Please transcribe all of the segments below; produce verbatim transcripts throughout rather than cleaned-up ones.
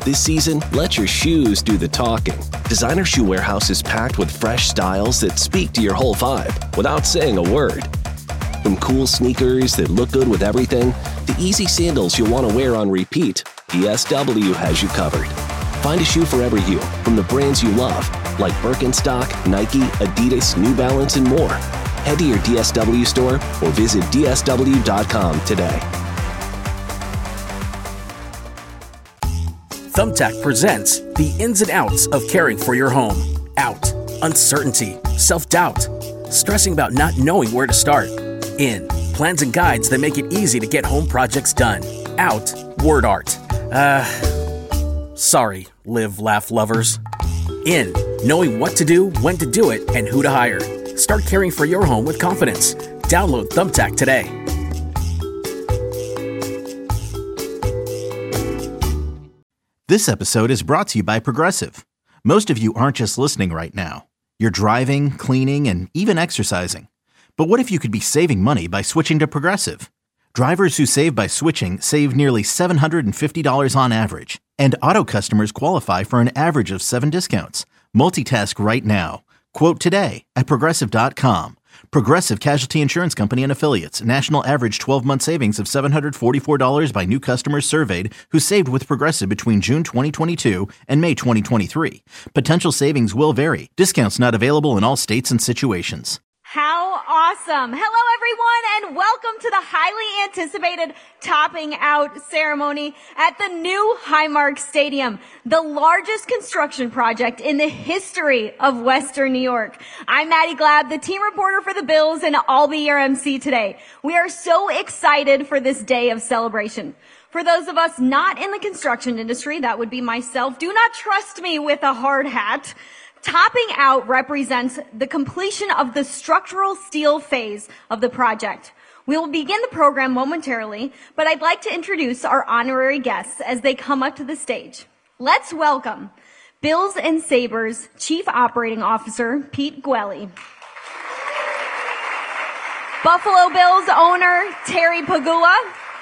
This season, let your shoes do the talking. Designer Shoe Warehouse is packed with fresh styles that speak to your whole vibe without saying a word. From cool sneakers that look good with everything, to easy sandals you'll want to wear on repeat, D S W has you covered. Find a shoe for every you from the brands you love, like Birkenstock, Nike, Adidas, New Balance, and more. Head to your D S W store or visit D S W dot com today. Thumbtack presents the ins and outs of caring for your home. Out, uncertainty, self-doubt, stressing about not knowing where to start. In, plans and guides that make it easy to get home projects done. Out, word art. Uh, sorry, live, laugh lovers. In, knowing what to do, when to do it, and who to hire. Start caring for your home with confidence. Download Thumbtack today. This episode is brought to you by Progressive. Most of you aren't just listening right now. You're driving, cleaning, and even exercising. But what if you could be saving money by switching to Progressive? Drivers who save by switching save nearly seven hundred fifty dollars on average. And auto customers qualify for an average of seven discounts. Multitask right now. Quote today at Progressive dot com. Progressive Casualty Insurance Company and Affiliates. National average twelve-month savings of seven hundred forty-four dollars by new customers surveyed who saved with Progressive between June twenty twenty-two and May twenty twenty-three. Potential savings will vary. Discounts not available in all states and situations. How awesome. Hello, everyone, and welcome to the highly anticipated topping out ceremony at the new Highmark Stadium, the largest construction project in the history of Western New York. I'm Maddie Glab, the team reporter for the Bills, and I'll be your M C today. We are so excited for this day of celebration. For those of us not in the construction industry, that would be myself, do not trust me with a hard hat. Topping out represents the completion of the structural steel phase of the project. We will begin the program momentarily, but I'd like to introduce our honorary guests as they come up to the stage. Let's welcome Bills and Sabres Chief Operating Officer Pete Gwelly, Buffalo Bills owner Terry Pegula.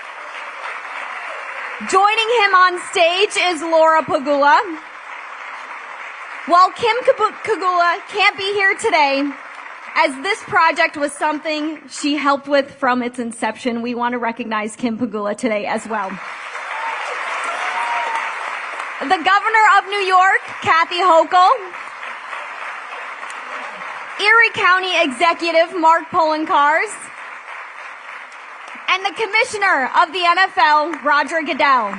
Joining him on stage is Laura Pegula. While Kim Pegula can't be here today, as this project was something she helped with from its inception, we want to recognize Kim Pegula today as well. The Governor of New York, Kathy Hochul. Erie County Executive, Mark Poloncarz. And the Commissioner of the N F L, Roger Goodell.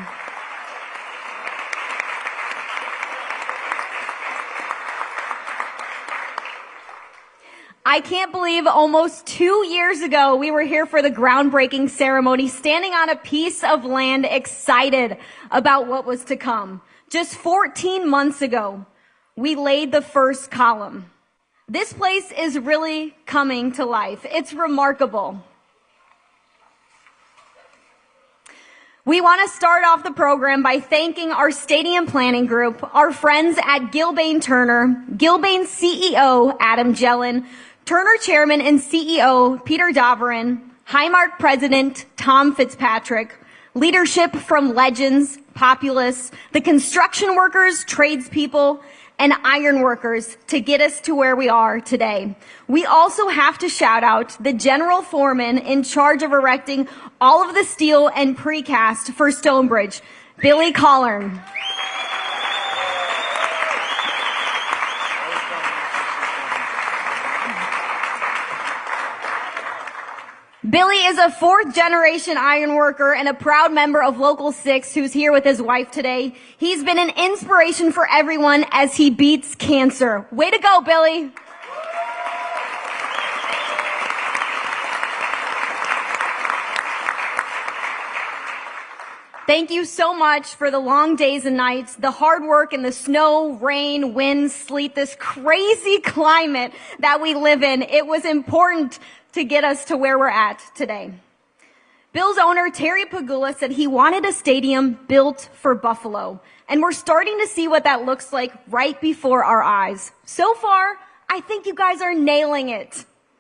I can't believe almost two years ago we were here for the groundbreaking ceremony, standing on a piece of land, excited about what was to come. Just fourteen months ago, we laid the first column. This place is really coming to life. It's remarkable. We want to start off the program by thanking our stadium planning group, our friends at Gilbane Turner, Gilbane C E O Adam Jellin, Turner Chairman and C E O Peter Davorin, Highmark President Tom Fitzpatrick, leadership from Legends, Populous, the construction workers, tradespeople, and iron workers to get us to where we are today. We also have to shout out the general foreman in charge of erecting all of the steel and precast for Stonebridge, Billy Collern. Billy is a fourth-generation iron worker and a proud member of Local six who's here with his wife today. He's been an inspiration for everyone as he beats cancer. Way to go, Billy. Thank you so much for the long days and nights, the hard work in the snow, rain, wind, sleet, this crazy climate that we live in. It was important to get us to where we're at today. Bills owner Terry Pegula said he wanted a stadium built for Buffalo, and we're starting to see what that looks like right before our eyes. So far, I think you guys are nailing it.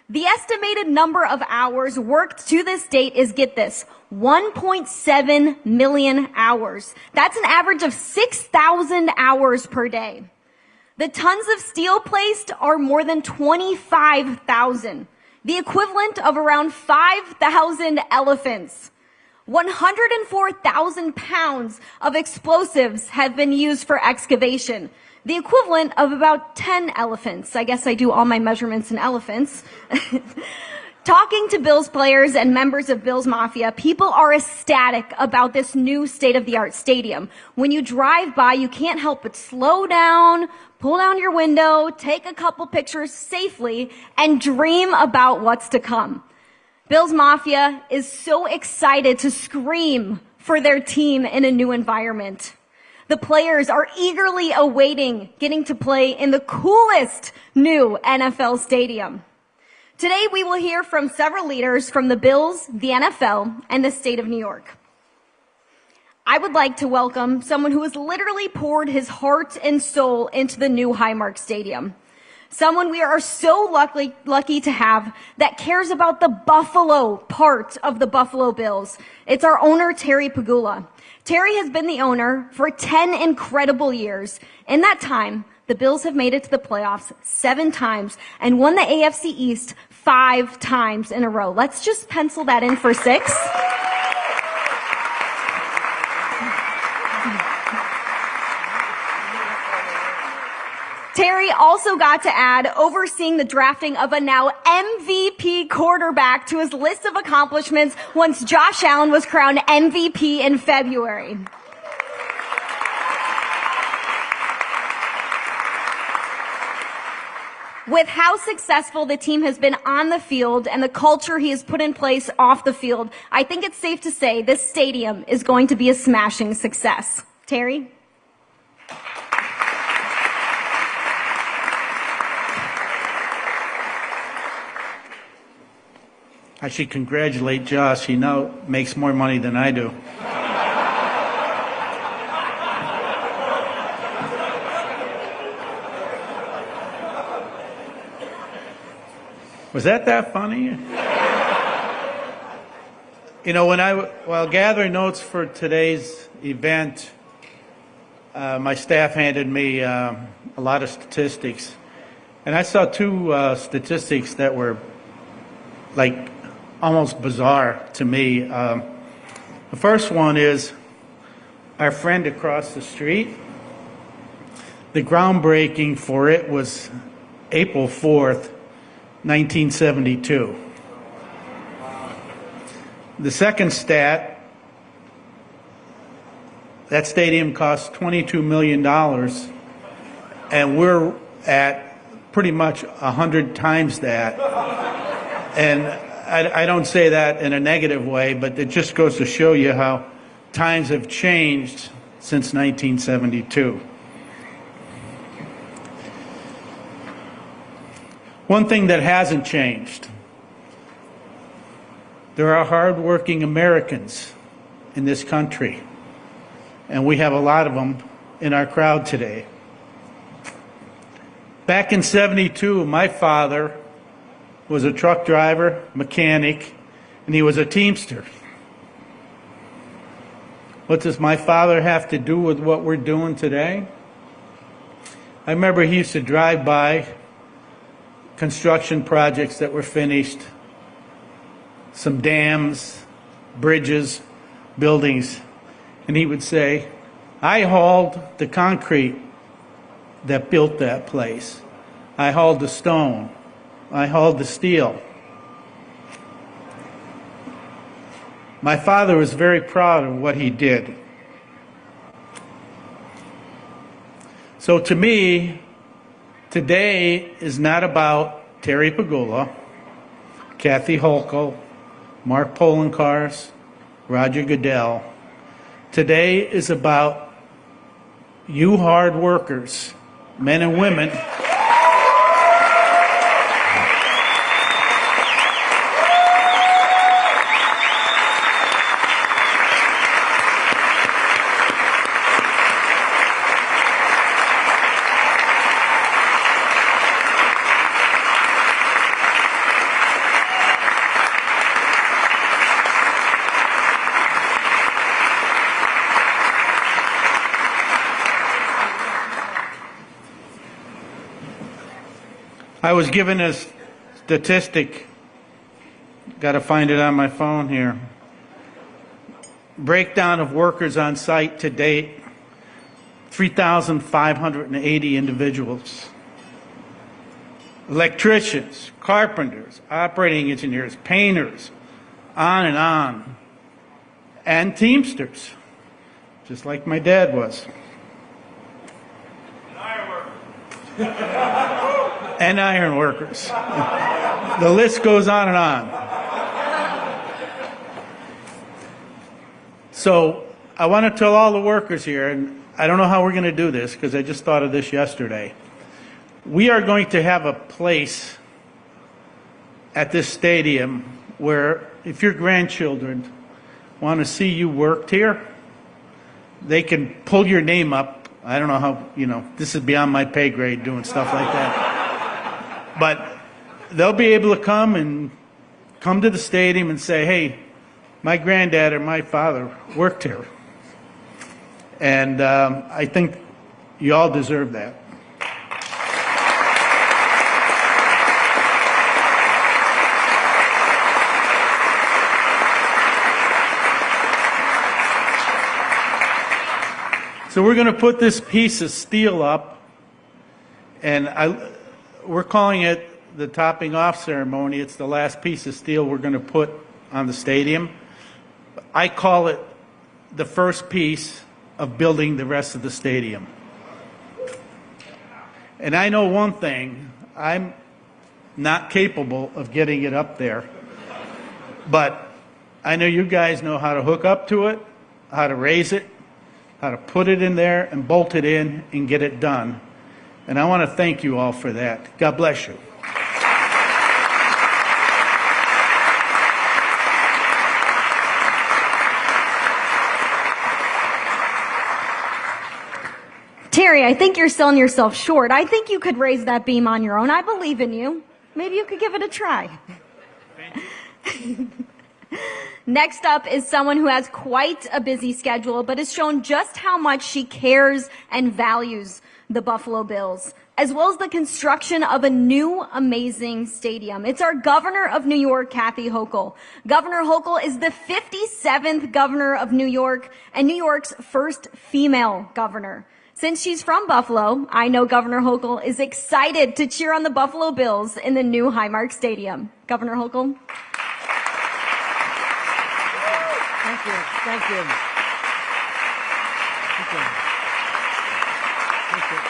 The estimated number of hours worked to this date is, get this, one point seven million hours. That's an average of six thousand hours per day. The tons of steel placed are more than twenty-five thousand, the equivalent of around five thousand elephants. one hundred four thousand pounds of explosives have been used for excavation, the equivalent of about ten elephants. I guess I do all my measurements in elephants. Talking to Bills players and members of Bills Mafia, people are ecstatic about this new state-of-the-art stadium. When you drive by, you can't help but slow down, pull down your window, take a couple pictures safely, and dream about what's to come. Bills Mafia is so excited to scream for their team in a new environment. The players are eagerly awaiting getting to play in the coolest new N F L stadium. Today, we will hear from several leaders from the Bills, the N F L, and the state of New York. I would like to welcome someone who has literally poured his heart and soul into the new Highmark Stadium. Someone we are so lucky, lucky to have that cares about the Buffalo part of the Buffalo Bills. It's our owner, Terry Pegula. Terry has been the owner for ten incredible years. In that time, the Bills have made it to the playoffs seven times and won the A F C East five times in a row. Let's just pencil that in for six. Terry also got to add overseeing the drafting of a now M V P quarterback to his list of accomplishments once Josh Allen was crowned M V P in February. With how successful the team has been on the field and the culture he has put in place off the field, I think it's safe to say this stadium is going to be a smashing success. Terry? I should congratulate Josh. He now makes more money than I do. Was that that funny? You know, when I, while gathering notes for today's event, uh, my staff handed me uh, a lot of statistics. And I saw two uh, statistics that were like almost bizarre to me. Um, the first one is our friend across the street. The groundbreaking for it was April fourth, nineteen seventy-two. The second stat, that stadium cost twenty-two million dollars, and we're at pretty much one hundred times that. And I, I don't say that in a negative way, but it just goes to show you how times have changed since nineteen seventy-two. One thing that hasn't changed, there are hardworking Americans in this country, and we have a lot of them in our crowd today. Back in seventy-two, my father was a truck driver, mechanic, and he was a teamster. What does my father have to do with what we're doing today? I remember he used to drive by construction projects that were finished, some dams, bridges, buildings, and he would say, I hauled the concrete that built that place. I hauled the stone. I hauled the steel. My father was very proud of what he did. So to me, today is not about Terry Pegula, Kathy Hochul, Mark Poloncarz, Roger Goodell. Today is about you hard workers, men and women, I was given a statistic, got to find it on my phone here. Breakdown of workers on site to date, three thousand five hundred eighty individuals. Electricians, carpenters, operating engineers, painters, on and on. And Teamsters, just like my dad was. And iron workers. And iron workers. The list goes on and on. So I want to tell all the workers here, and I don't know how we're going to do this because I just thought of this yesterday. We are going to have a place at this stadium where if your grandchildren want to see you worked here, they can pull your name up. I don't know how, you know, this is beyond my pay grade doing stuff like that. But they'll be able to come and come to the stadium and say, hey, my granddad or my father worked here. And um, I think you all deserve that. So we're going to put this piece of steel up, and I, we're calling it the topping off ceremony. It's the last piece of steel we're going to put on the stadium. I call it the first piece of building the rest of the stadium. And I know one thing, I'm not capable of getting it up there, but I know you guys know how to hook up to it, how to raise it, how to put it in there and bolt it in and get it done. And I want to thank you all for that. God bless you. Terry, I think you're selling yourself short. I think you could raise that beam on your own. I believe in you. Maybe you could give it a try. Next up is someone who has quite a busy schedule, but has shown just how much she cares and values the Buffalo Bills, as well as the construction of a new amazing stadium. It's our Governor of New York, Kathy Hochul. Governor Hochul is the fifty-seventh governor of New York and New York's first female governor. Since she's from Buffalo, I know Governor Hochul is excited to cheer on the Buffalo Bills in the new Highmark Stadium. Governor Hochul. Thank you. Thank you. Thank you. Thank you.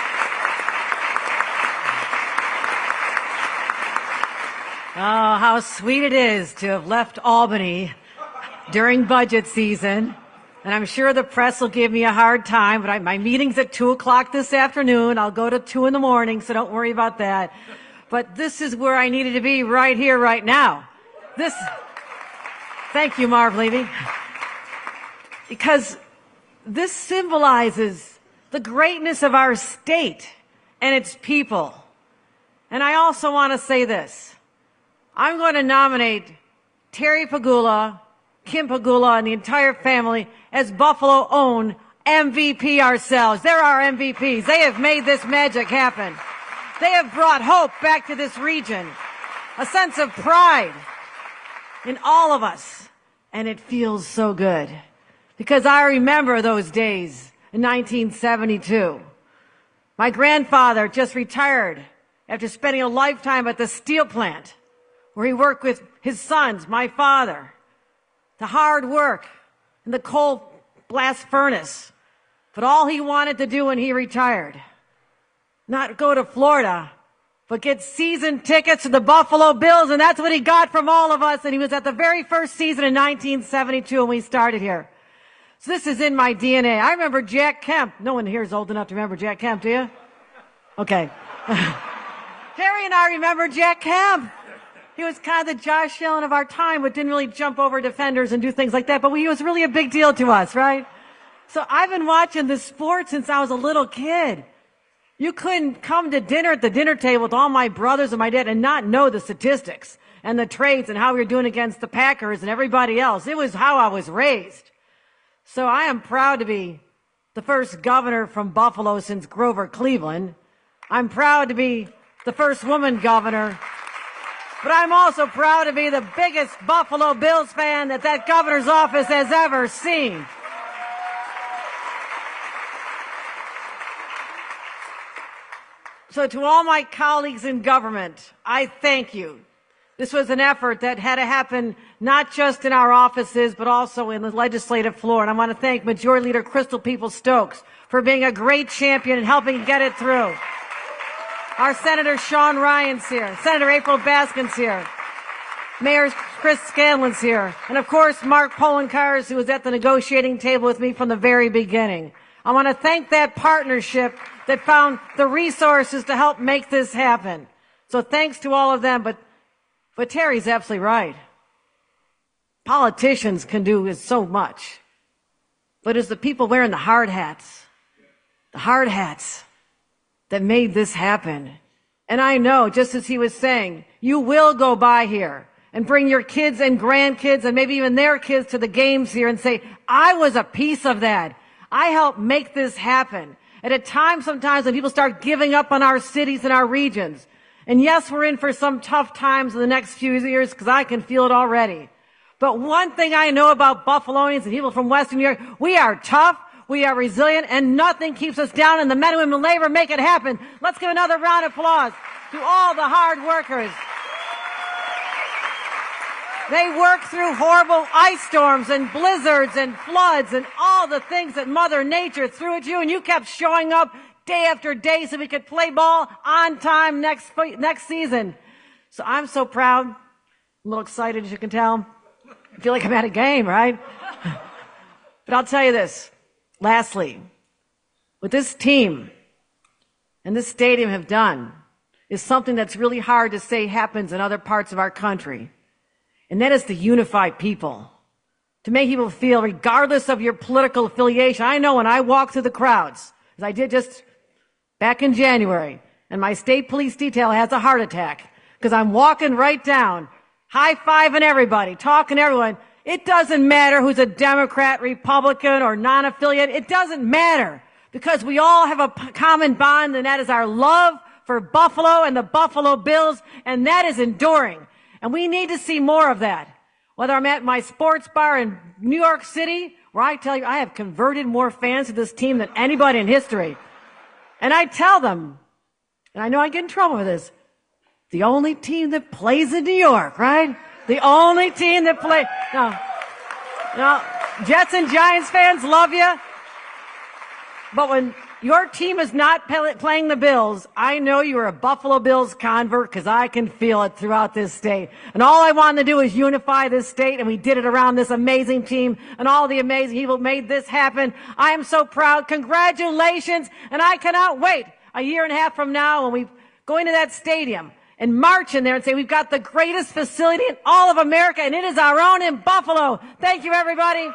Oh, how sweet it is to have left Albany during budget season. And I'm sure the press will give me a hard time, but I, my meeting's at two o'clock this afternoon. I'll go to two in the morning, so don't worry about that. But this is where I needed to be right here, right now. This... Thank you, Marv Levy. Because this symbolizes the greatness of our state and its people. And I also want to say this. I'm going to nominate Terry Pegula, Kim Pegula, and the entire family as Buffalo-owned M V P ourselves. They're our M V Ps. They have made this magic happen. They have brought hope back to this region, a sense of pride in all of us. And it feels so good because I remember those days in nineteen seventy-two. My grandfather just retired after spending a lifetime at the steel plant where he worked with his sons, my father, the hard work in the coal blast furnace. But all he wanted to do when he retired, not go to Florida, but get season tickets to the Buffalo Bills, and that's what he got from all of us. And he was at the very first season in nineteen seventy-two when we started here. So this is in my D N A. I remember Jack Kemp. No one here is old enough to remember Jack Kemp, do you? Okay. Terry and I remember Jack Kemp. He was kind of the Josh Allen of our time, but didn't really jump over defenders and do things like that. But he was really a big deal to us, right? So I've been watching this sport since I was a little kid. You couldn't come to dinner at the dinner table with all my brothers and my dad and not know the statistics and the trades and how we were doing against the Packers and everybody else. It was how I was raised. So I am proud to be the first governor from Buffalo since Grover Cleveland. I'm proud to be the first woman governor. But I'm also proud to be the biggest Buffalo Bills fan that that governor's office has ever seen. So to all my colleagues in government, I thank you. This was an effort that had to happen not just in our offices, but also in the legislative floor. And I want to thank Majority Leader Crystal Peoples-Stokes for being a great champion and helping get it through. Our Senator Sean Ryan's here. Senator April Baskin's here. Mayor Chris Scanlon's here. And of course, Mark Poloncarz, who was at the negotiating table with me from the very beginning. I want to thank that partnership that found the resources to help make this happen. So thanks to all of them, but, but Terry's absolutely right. Politicians can do so much. But it's the people wearing the hard hats, the hard hats that made this happen. And I know, just as he was saying, you will go by here and bring your kids and grandkids and maybe even their kids to the games here and say, I was a piece of that. I helped make this happen. At a time sometimes when people start giving up on our cities and our regions. And yes, we're in for some tough times in the next few years because I can feel it already. But one thing I know about Buffalonians and people from Western New York, we are tough, we are resilient, and nothing keeps us down, and the men and women in labor make it happen. Let's give another round of applause to all the hard workers. They work through horrible ice storms and blizzards and floods and all the things that Mother Nature threw at you, and you kept showing up day after day so we could play ball on time next next season. So I'm so proud. I'm a little excited, as you can tell. I feel like I'm at a game, right? But I'll tell you this. Lastly, what this team and this stadium have done is something that's really hard to say happens in other parts of our country. And that is to unify people, to make people feel, regardless of your political affiliation. I know when I walk through the crowds, as I did just back in January, and my state police detail has a heart attack, because I'm walking right down, high-fiving everybody, talking to everyone. It doesn't matter who's a Democrat, Republican, or non-affiliate. It doesn't matter, because we all have a common bond, and that is our love for Buffalo and the Buffalo Bills, and that is enduring. And we need to see more of that. Whether I'm at my sports bar in New York City, where I tell you I have converted more fans to this team than anybody in history. And I tell them, and I know I get in trouble for this, the only team that plays in New York, right? The only team that plays. No, no, Jets and Giants fans love you. But when your team is not playing the Bills, I know you're a Buffalo Bills convert because I can feel it throughout this state. And all I wanted to do is unify this state, and we did it around this amazing team and all the amazing people made this happen. I am so proud. Congratulations. And I cannot wait a year and a half from now when we go into that stadium and march in there and say we've got the greatest facility in all of America, and it is our own in Buffalo. Thank you, everybody.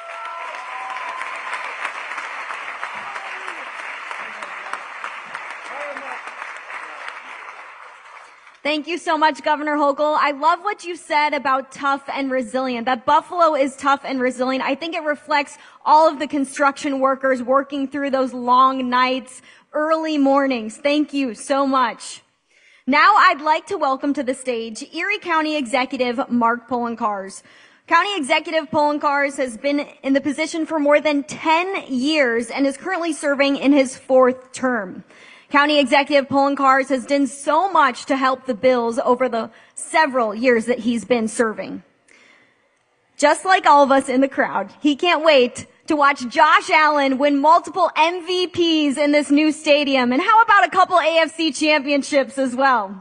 Thank you so much, Governor Hochul. I love what you said about tough and resilient, that Buffalo is tough and resilient. I think it reflects all of the construction workers working through those long nights, early mornings. Thank you so much. Now I'd like to welcome to the stage Erie County Executive Mark Poloncarz. County Executive Poloncarz has been in the position for more than ten years and is currently serving in his fourth term. County Executive Poloncarz has done so much to help the Bills over the several years that he's been serving. Just like all of us in the crowd, he can't wait to watch Josh Allen win multiple M V Ps in this new stadium. And how about a couple A F C championships as well?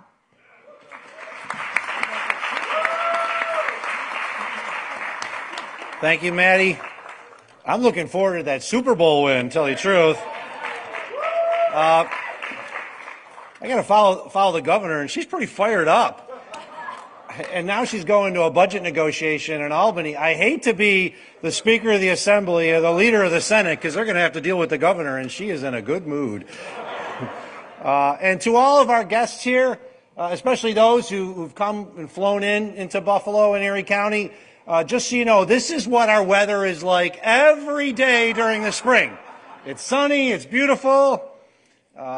Thank you, Maddie. I'm looking forward to that Super Bowl win, to tell you the truth. Uh, I got to follow follow the governor, and she's pretty fired up. And now she's going to a budget negotiation in Albany. I hate to be the Speaker of the Assembly or the leader of the Senate, because they're going to have to deal with the governor, and she is in a good mood. Uh, and to all of our guests here, uh, especially those who, who've come and flown in into Buffalo and Erie County, uh, just so you know, this is what our weather is like every day during the spring. It's sunny, it's beautiful. Uh,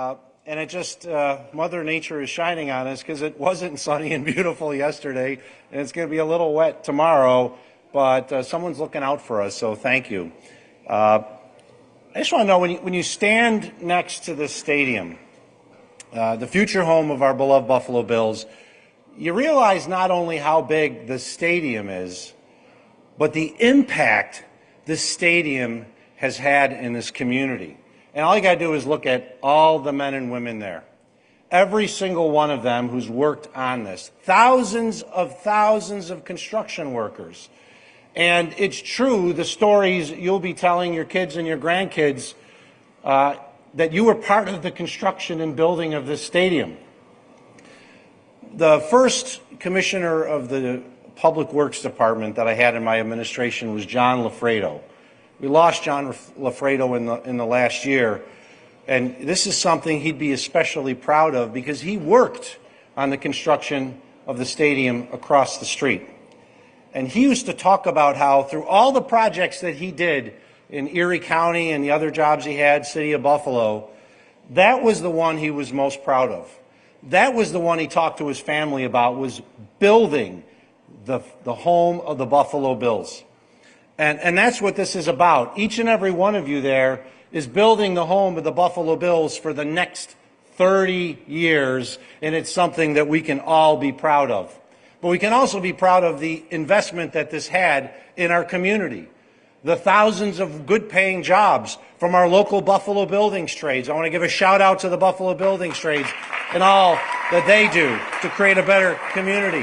and it just, uh, Mother Nature is shining on us because it wasn't sunny and beautiful yesterday, and it's going to be a little wet tomorrow, but uh, someone's looking out for us, so thank you. Uh, I just want to know, when you, when you stand next to this stadium, uh, the future home of our beloved Buffalo Bills, you realize not only how big the stadium is, but the impact this stadium has had in this community. And all you got to do is look at all the men and women there. Every single one of them who's worked on this. Thousands of thousands of construction workers. And it's true, the stories you'll be telling your kids and your grandkids, uh, that you were part of the construction and building of this stadium. The first commissioner of the Public Works Department that I had in my administration was John Lafredo. We lost John Lafredo in the, in the last year, and this is something he'd be especially proud of because he worked on the construction of the stadium across the street. And he used to talk about how through all the projects that he did in Erie County and the other jobs he had, City of Buffalo, that was the one he was most proud of. That was the one he talked to his family about, was building the, the home of the Buffalo Bills. And, and that's what this is about. Each and every one of you there is building the home of the Buffalo Bills for the next thirty years, and it's something that we can all be proud of. But we can also be proud of the investment that this had in our community. The thousands of good-paying jobs from our local Buffalo Buildings trades. I want to give a shout-out to the Buffalo Buildings trades and all that they do to create a better community.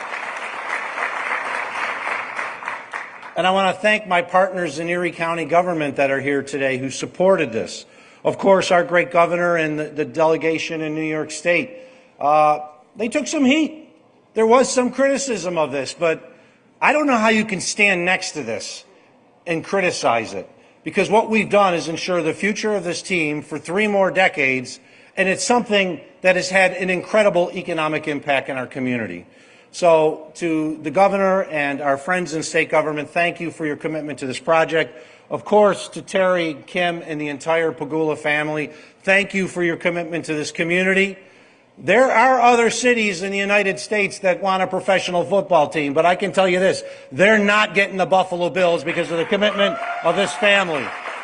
And I want to thank my partners in Erie County government that are here today who supported this. Of course, our great governor and the, the delegation in New York State. Uh, they took some heat. There was some criticism of this, but I don't know how you can stand next to this and criticize it. Because what we've done is ensure the future of this team for three more decades, and it's something that has had an incredible economic impact in our community. So to the governor and our friends in state government, thank you for your commitment to this project. Of course, to Terry, Kim, and the entire Pegula family, thank you for your commitment to this community. There are other cities in the United States that want a professional football team, but I can tell you this, they're not getting the Buffalo Bills because of the commitment of this family.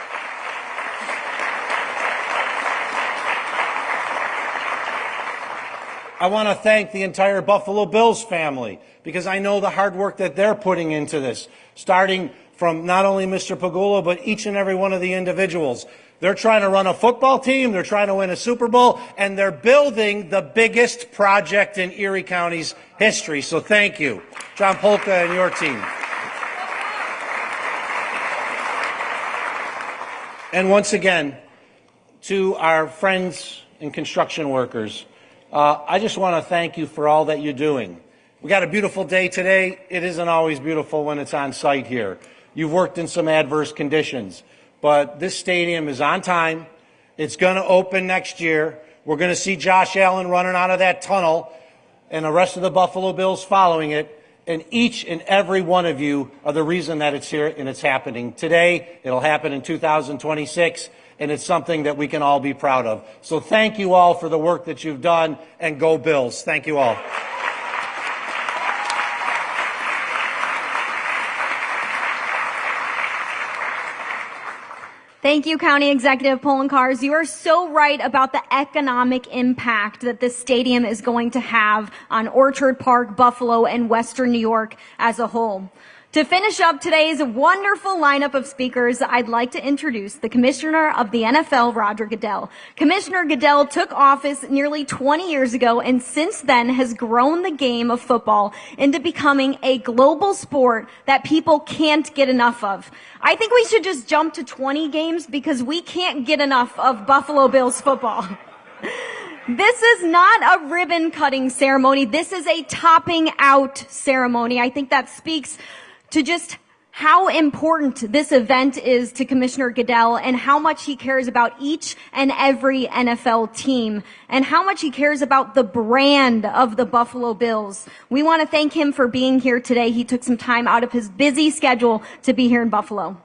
I want to thank the entire Buffalo Bills family because I know the hard work that they're putting into this, starting from not only Mister Pegula, but each and every one of the individuals. They're trying to run a football team, they're trying to win a Super Bowl, and they're building the biggest project in Erie County's history. So thank you, John Polka and your team. And once again, to our friends and construction workers, Uh, I just want to thank you for all that you're doing. We got a beautiful day today. It isn't always beautiful when it's on site here. You've worked in some adverse conditions, but this stadium is on time. It's going to open next year. We're going to see Josh Allen running out of that tunnel and the rest of the Buffalo Bills following it. And each and every one of you are the reason that it's here and it's happening today. It'll happen in two thousand twenty-six. And it's something that we can all be proud of. So thank you all for the work that you've done, and go Bills. Thank you all. Thank you, County Executive Poloncarz. You are so right about the economic impact that this stadium is going to have on Orchard Park, Buffalo, and Western New York as a whole. To finish up today's wonderful lineup of speakers, I'd like to introduce the Commissioner of the N F L, Roger Goodell. Commissioner Goodell took office nearly twenty years ago and since then has grown the game of football into becoming a global sport that people can't get enough of. I think we should just jump to twenty games because we can't get enough of Buffalo Bills football. This is not a ribbon cutting ceremony. This is a topping out ceremony. I think that speaks to just how important this event is to Commissioner Goodell and how much he cares about each and every N F L team and how much he cares about the brand of the Buffalo Bills. We want to thank him for being here today. He took some time out of his busy schedule to be here in Buffalo.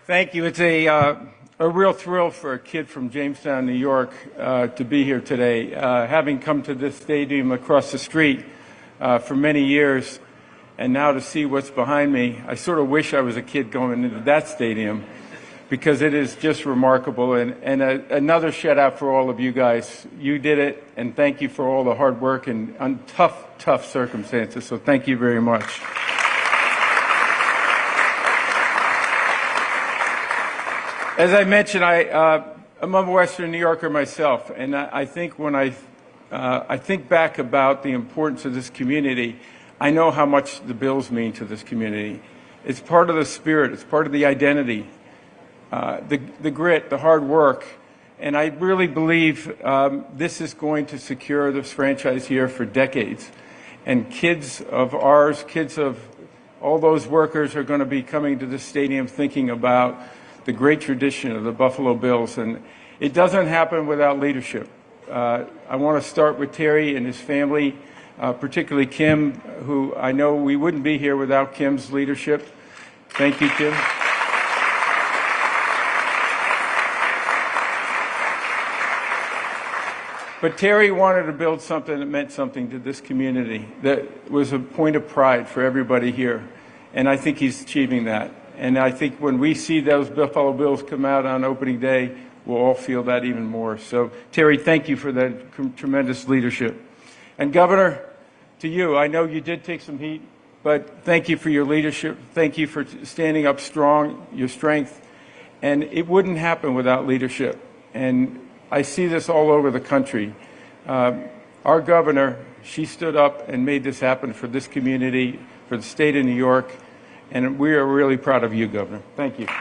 Thank you. It's a uh, a real thrill for a kid from Jamestown, New York, uh, to be here today. Uh, having come to this stadium across the street uh, for many years, and now to see what's behind me, I sort of wish I was a kid going into that stadium, because it is just remarkable. And, and a, another shout out for all of you guys. You did it, and thank you for all the hard work and on tough, tough circumstances. So thank you very much. As I mentioned, I, uh, I'm a Western New Yorker myself, and I, I think when I, uh, I think back about the importance of this community, I know how much the Bills mean to this community. It's part of the spirit. It's part of the identity, uh, the, the grit, the hard work. And I really believe um, this is going to secure this franchise here for decades. And kids of ours, kids of all those workers are going to be coming to this stadium thinking about the great tradition of the Buffalo Bills. And it doesn't happen without leadership. Uh, I want to start with Terry and his family, uh, particularly Kim, who I know we wouldn't be here without Kim's leadership. Thank you, Kim. But Terry wanted to build something that meant something to this community, that was a point of pride for everybody here. And I think he's achieving that. And I think when we see those Buffalo Bills come out on opening day, we'll all feel that even more. So, Terry, thank you for that tremendous leadership. And, Governor, to you, I know you did take some heat, but thank you for your leadership. Thank you for standing up strong, your strength. And it wouldn't happen without leadership. And I see this all over the country. Uh, our governor, she stood up and made this happen for this community, for the state of New York. And we are really proud of you, Governor. Thank you.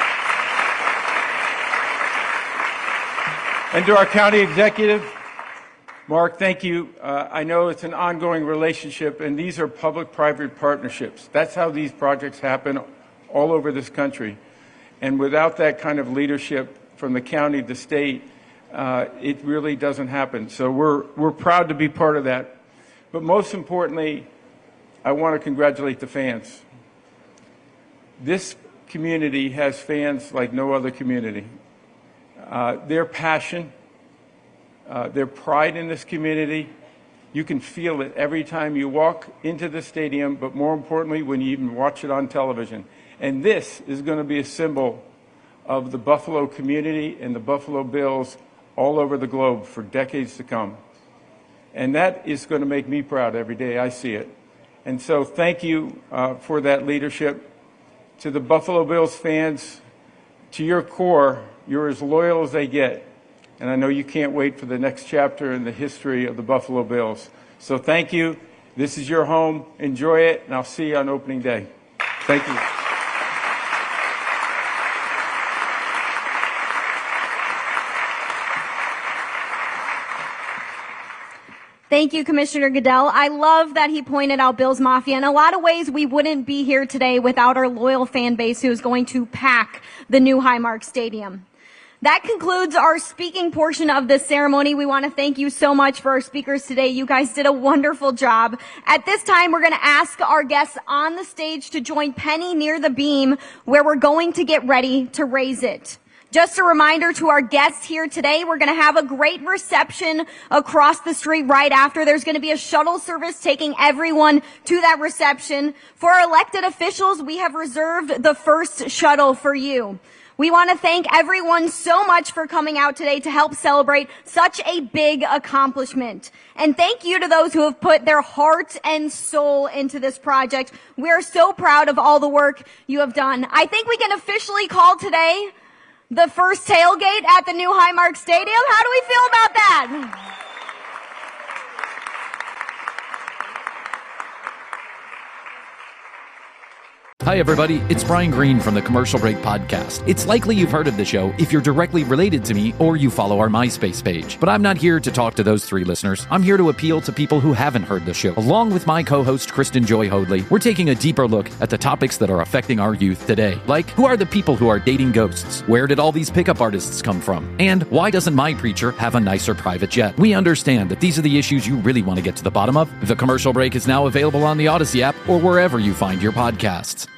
And to our county executive, Mark, thank you. Uh, I know it's an ongoing relationship, and these are public-private partnerships. That's how these projects happen all over this country. And without that kind of leadership from the county, the state, uh, it really doesn't happen. So we're, we're proud to be part of that. But most importantly, I want to congratulate the fans. This community has fans like no other community. Uh, their passion, uh, their pride in this community, you can feel it every time you walk into the stadium, but more importantly, when you even watch it on television. And this is going to be a symbol of the Buffalo community and the Buffalo Bills all over the globe for decades to come. And that is going to make me proud every day I see it. And so thank you uh, for that leadership. To the Buffalo Bills fans, to your core, you're as loyal as they get. And I know you can't wait for the next chapter in the history of the Buffalo Bills. So thank you. This is your home. Enjoy it, and I'll see you on opening day. Thank you. Thank you, Commissioner Goodell. I love that he pointed out Bills Mafia. In a lot of ways, we wouldn't be here today without our loyal fan base who is going to pack the new Highmark Stadium. That concludes our speaking portion of this ceremony. We want to thank you so much for our speakers today. You guys did a wonderful job. At this time, we're going to ask our guests on the stage to join Penny near the beam where we're going to get ready to raise it. Just a reminder to our guests here today, we're going to have a great reception across the street right after. There's going to be a shuttle service taking everyone to that reception. For our elected officials, we have reserved the first shuttle for you. We want to thank everyone so much for coming out today to help celebrate such a big accomplishment. And thank you to those who have put their heart and soul into this project. We are so proud of all the work you have done. I think we can officially call today the first tailgate at the new Highmark Stadium. How do we feel about that? Hi, everybody. It's Brian Green from the Commercial Break Podcast. It's likely you've heard of the show if you're directly related to me or you follow our MySpace page. But I'm not here to talk to those three listeners. I'm here to appeal to people who haven't heard the show. Along with my co-host, Kristen Joy Hoadley, we're taking a deeper look at the topics that are affecting our youth today. Like, who are the people who are dating ghosts? Where did all these pickup artists come from? And why doesn't my preacher have a nicer private jet? We understand that these are the issues you really want to get to the bottom of. The Commercial Break is now available on the Odyssey app or wherever you find your podcasts.